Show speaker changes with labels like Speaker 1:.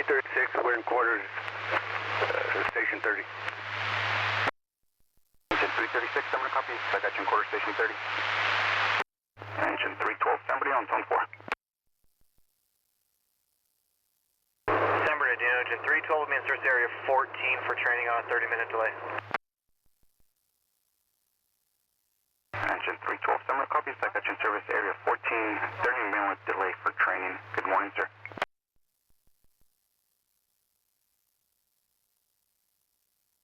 Speaker 1: 336, we're in quarters, station 30.
Speaker 2: Engine 336, I'm going to copy. I got you in quarter station 30. Engine 312, somebody on zone 4.
Speaker 3: December to Dino, engine 312, main source area 14 for training on a 30-minute delay.
Speaker 2: Engine 312, summer copy. I got you in service area 14, 30-minute delay for training. Good morning, sir.